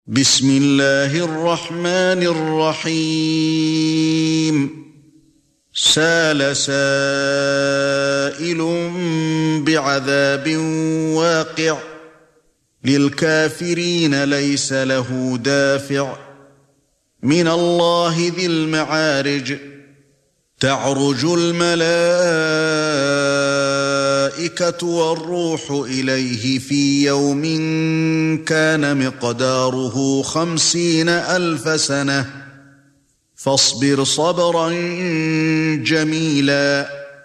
بسم الله الرحمن الرحيم سال سائل بعذاب واقع للكافرين ليس له دافع من الله ذي المعارج تعرج الملائكة والروح إليه في يوم كان مقداره 50,000 سنة فاصبر صبرا جميلا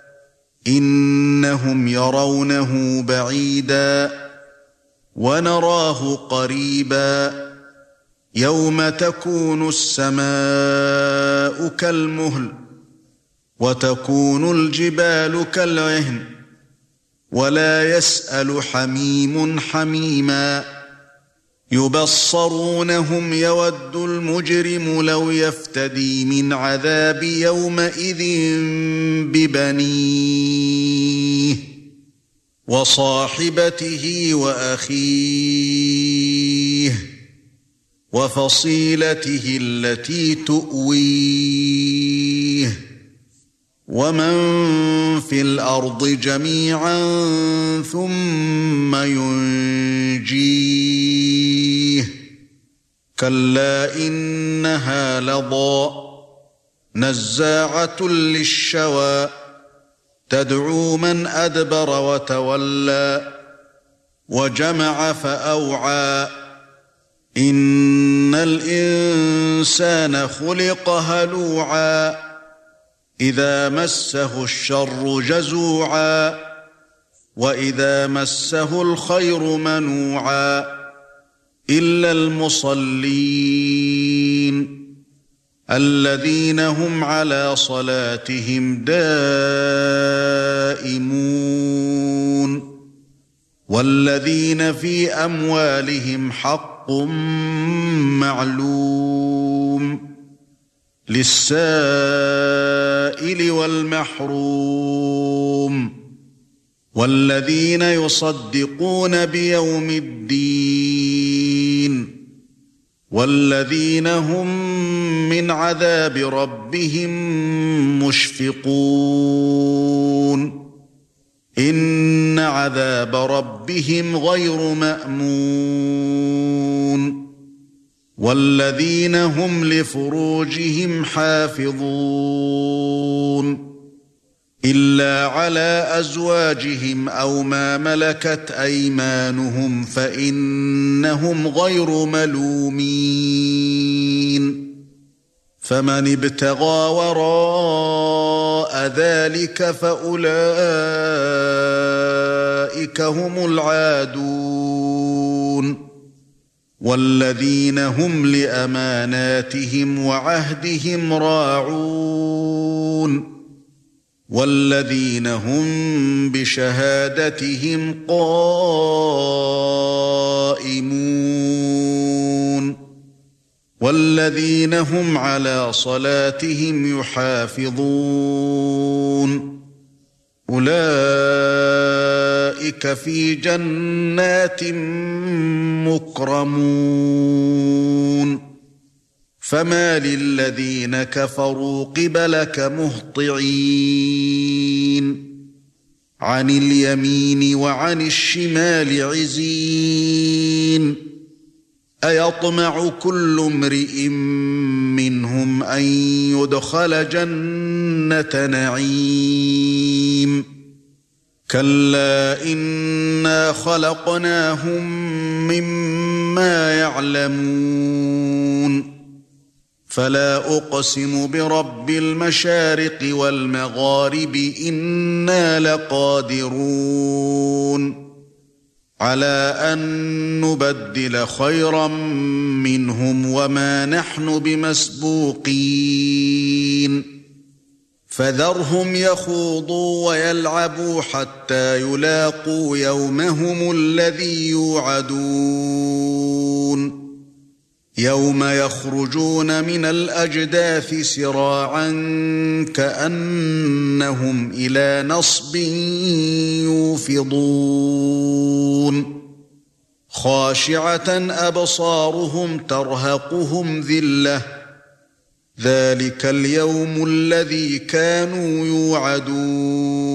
إنهم يرونه بعيدا ونراه قريبا يوم تكون السماء كالمهل وتكون الجبال كالعهن ولا يسأل حميم حميما يبصرونهم يود المجرم لو يفتدي من عذاب يومئذ ببنيه وصاحبته وأخيه وفصيلته التي تؤويه ومن في الأرض جميعا ثم ينجيه كلا إنها لظى نزاعة للشوى تدعو من أدبر وتولى وجمع فأوعى إن الإنسان خلق هلوعا إذا مسه الشر جزوعا وإذا مسه الخير منوعا إلا المصلين الذين هم على صلاتهم دائمون والذين في أموالهم حق معلوم للسائل والمحروم والذين يصدقون بيوم الدين والذين هم من عذاب ربهم مشفقون إن عذاب ربهم غير مأمون والذين هم لفروجهم حافظون إلا على أزواجهم أو ما ملكت أيمانهم فإنهم غير ملومين فمن ابتغى وراء ذلك فأولئك هم العادون والذين هم لأماناتهم وعهدهم راعون والذين هم بشهادتهم قائمون والذين هم على صلاتهم يحافظون أولئك في جنات مكرمون فما للذين كفروا قبلك مهطعين عن اليمين وعن الشمال عزين أيطمع كل امرئ منهم أن يدخل جنة نعيم كلا إنا خلقناهم مما يعلمون فلا أقسم برب المشارق والمغارب إنا لقادرون على أن نبدل خيرا منهم وما نحن بمسبوقين فذرهم يخوضوا ويلعبوا حتى يلاقوا يومهم الذي يوعدون يوم يخرجون من الأجداث سراعا كأنهم إلى نصب يوفضون خاشعة أبصارهم ترهقهم ذلة ذلك اليوم الذي كانوا يوعدون